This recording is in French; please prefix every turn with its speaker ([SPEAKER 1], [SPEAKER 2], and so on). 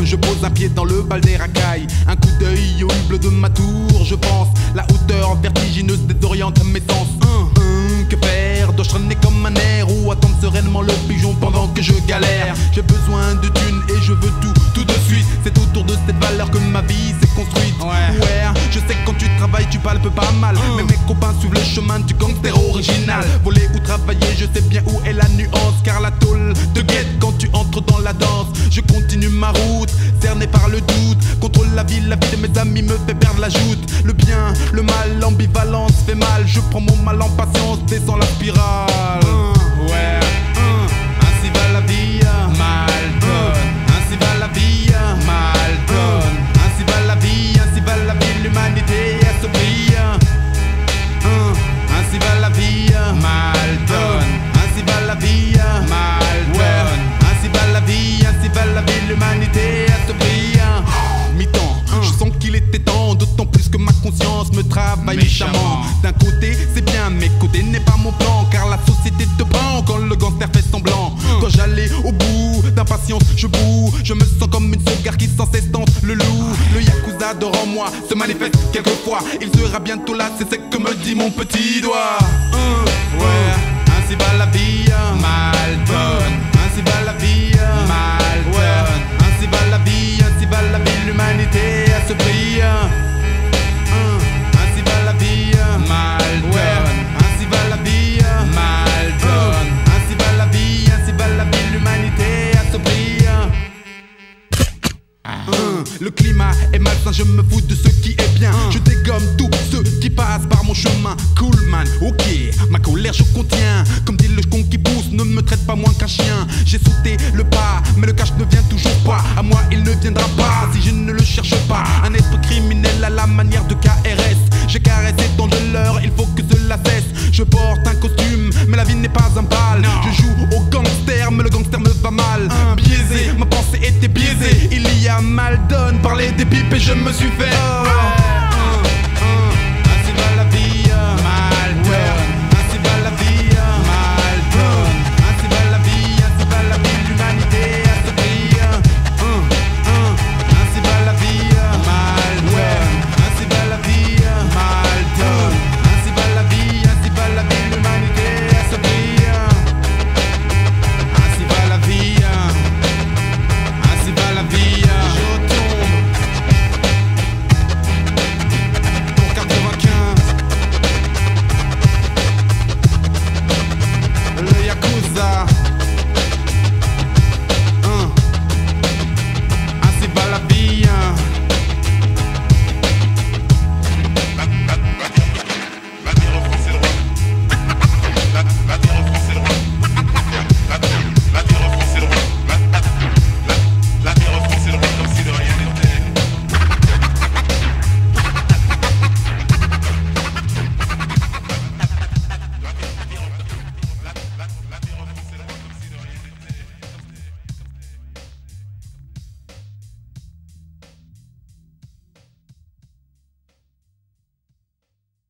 [SPEAKER 1] je pose un pied dans le bal des racailles. Un coup d'œil au hublot de ma tour, je pense. La hauteur vertigineuse désoriente mes sens. Que faire? Dois-je traîner comme un air ou attendre sereinement le pigeon pendant que je galère? J'ai besoin de thunes et je veux tout de suite. C'est autour de cette valeur que ma vie s'est construite. Ouais, je sais que quand tu travailles tu palpes pas mal. Mais mes copains suivent le chemin du gangster original. Voler ou travailler, je sais bien où est la nuance. Car la tôle te guette quand tu entres dans la danse. Je continue ma route, cerné par le doute. Contrôle la vie de mes amis me fait perdre la joute. Le bien, le mal, l'ambivalence fait mal. Je prends mon mal en patience, descends la spirale. Ainsi va la vie, mal donne. Ainsi va la vie, mal donne. Ainsi va la vie, l'humanité assombrie. Ainsi va la vie, mal donne. Ainsi va la vie, mal donne. Ainsi va la vie, l'humanité assombrie. Mi-temps, je sens qu'il était temps, d'autant plus que ma conscience me travaille méchamment. D'un côté c'est bien, mais côté n'est pas mon plan, car la société te prend quand le gangster fait semblant. Quand j'allais au bout d'impatience, je boue. Je me sens comme une sauvegarde qui sans cesse tente le loup. Le yakuza dort en moi, se manifeste quelquefois. Il sera bientôt là, c'est ce que me dit mon petit doigt. Ainsi va la vie, mal donne. Ainsi va la vie, mal donne. Ainsi va la vie, l'humanité assombrie. Ainsi va la vie, mal donne. Ainsi va la vie, mal donne. Ainsi va la vie, l'humanité assombrie. Le climat est malsain, je me fous de ce qui est bien. Je dégomme tous ceux qui passent par mon chemin. Cool man, ok, ma colère je contiens. Comme dit le con qui pousse, ne me traite pas moins qu'un chien. J'ai sauté le pas, mais le cash ne vient toujours pas. À moi il ne viendra pas si je ne le cherche pas. Un esprit criminel à la manière de KRS. J'ai caressé tant de l'heure, il faut que cela cesse. Je porte un costume, mais la vie n'est pas un bal. Je joue au gangster, mais le gangster me va mal. Biaisé, ma pensée était biaisée. Il y a mal donne, parler des pipes et je me suis fait